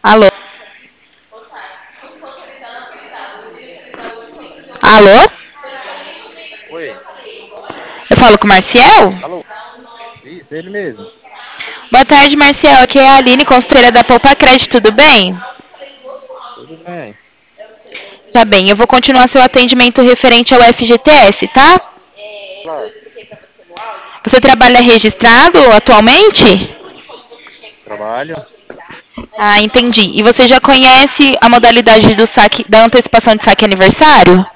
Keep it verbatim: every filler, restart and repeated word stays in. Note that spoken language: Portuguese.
Alô? Alô? Oi, Eu falo com o Marcial? alô? Isso, ele mesmo. Boa tarde, Marcial. Aqui é a Aline, consultora da Poupa Crédito, tudo bem? Tudo bem? Tá bem, eu vou continuar seu atendimento referente ao F G T S, tá? Claro, Você trabalha registrado atualmente? trabalho. Ah, entendi. E você já conhece a modalidade do saque, da antecipação de saque aniversário?